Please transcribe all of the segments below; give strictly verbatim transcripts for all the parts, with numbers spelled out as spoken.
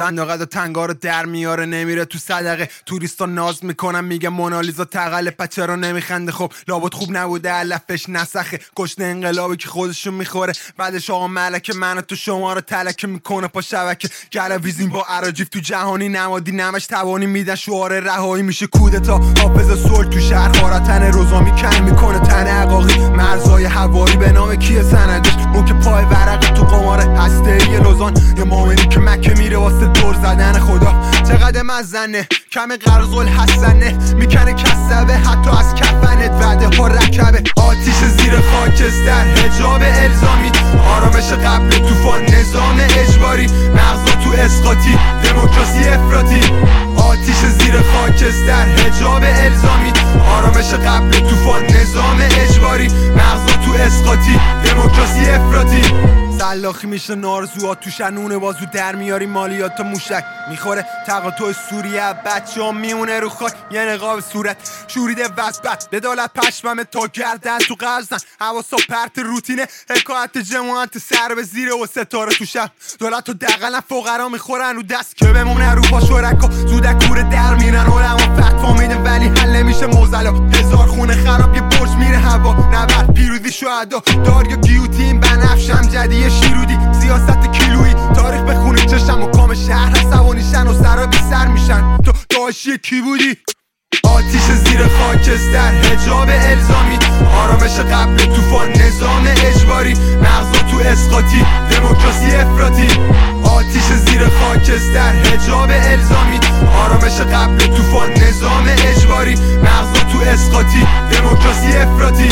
انداغد و تنگا رو در میاره نمیره تو صدقه. توریستا ناز میکنن میگه مونالیزا تقله، پچه رو نمیخنده. خب لابد خوب نبوده علفش نسخه، گشنه انقلابی که خودشون میخوره. بعدش آقا ملکه من تو شما رو تلکه میکنه پا شبکه. گلویزین با اراجیف تو جهانی نمادی نمش توانی میدن شعار رهایی میشه کودتا. حافظ صلح تو شهر خارتن روزامی کن میکنه تن عقاقی. مرزای هوایی به نام کیه سندش اون که پای ورق تو قمار هسته‌ای لوزان. یه مومنی که مکه میره واسه دور زدن خدا. چقدر مزنه کم قرض الحسنه میکنه کسبه حتی از کفنت وعده ها رکبه. آتیش زیر خاکستر حجاب الزامی، آرامش قبل طوفان نظام اجباری. مغزا تو اسقاطی دموکراسی افراطی. آتیش زیر خاکستر حجاب الزامی، آرامش قبل طوفان نظام اجباری. مغزا تو اسقاطی دموکراسی افراطی. سلاخی میشه نارزوها تو شنونه بازو در میاری مالیات موشک میخوره. تقاطع سوریه بچه ها میمونه رو خاک یه نقاب صورت شوریده وزبت بدالت پشممه تا گردن تو قرزن. حواسا پرت روتینه حکایت جماعت سر به زیره و ستاره تو شب. دولت و دقلن فقرا میخورن رو دست که بمونه رو پا شرکا. زودک کوره در میرن علما فتوا میدن ولی حل نمیشه موزلا. هزار خونه خراب یه برج میره هوا نبرد پیروزی شهدا. داریا گیوتین بنفشم جدی شیرودی سیاست کیلویی. تاریخ بخونه چشم و کام شهر عصبانیشن و سرا بی سر میشن. تو داشی کی بودی؟ آتیش زیر خاکستر حجاب الزامی، آرامش قبل طوفان نظام اجباری. مغزا تو اسقاطی دموکراسی افراطی. آتیش زیر خاکستر حجاب الزامی، آرامش قبل طوفان نظام اجباری. مغزا تو اسقاطی دموکراسی افراطی.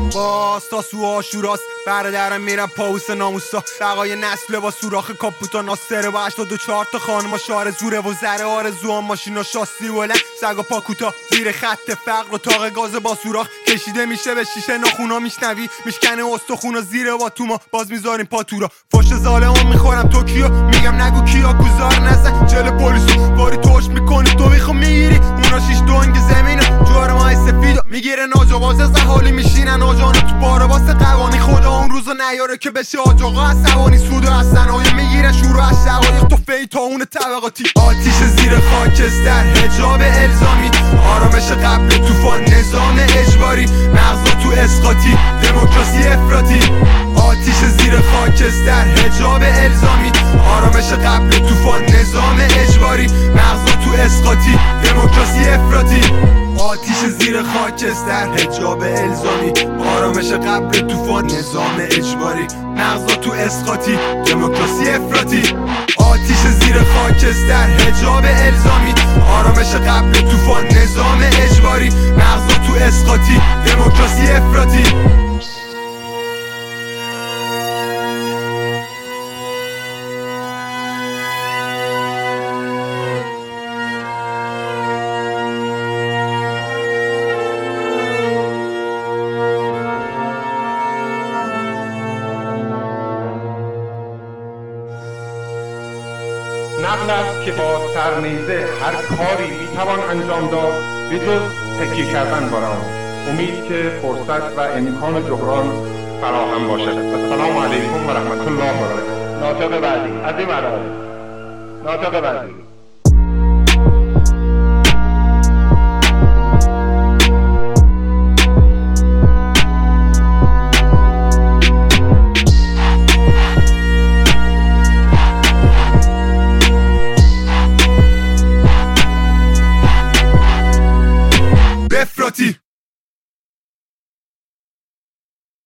باز تا سو آشوراست برادرم میرم پاوس ناموسا. بقای نسل با سوراخ کاپوتا ناصره با هشتاد و چهار تا خانما شعار زوره و زره آرزوان ماشینا شاسی بلند سگ و پاکوتا زیر خط فقر و تاق گاز با سوراخ کشیده میشه به شیشه ناخونا. میشنوی میشکنه استخونا زیر با توما باز میذاریم پاتورا. فش ظالمون میخورم توکیو میگم نگو کیا گذار نزن جل پلیسو باری توش میکنی تو میخو میگیری اونا شیش دونگ زمینو جوار مای سفیدو میگیره ناجواز زحالی میشینن آجانا تو باره واسه قوانی. خدا اون روزو نیاره که بشه آجاقا عصبانی. سود و حسنهای میگیرن شروع از شقایق تو فی تا اون طبقاتی. آتیش زیر خاکستر حجاب الزامی، آرامش قبل طوفان نظام اجباری. مغزا تو اسقاطی دموکراسی افراطی. آتیش زیر خاکستر حجاب الزامی، آرامش قبل طوفان نظام اجباری. مغزا تو اسقاطی دموکراسی افراطی. آتیش زیر خاکستر حجاب الزامی، آرامش قبل طوفان نظام اجباری. مغزا تو اسقاطی دموکراسی افراطی. آتیش زیر خاکستر حجاب الزامی، آرامش قبل طوفان نظام اجباری. مغزا تو اسقاطی دموکراسی افراطی. نقل است که با سرنیزه هر کاری میتوان انجام داد به جز تکیه کردن بر آن. امید که فرصت و امکان جبران فراهم باشد. السلام علیکم و رحمت الله و برکاته. ناطق بعدی از این مرحله. ناطق بعدی. افراطی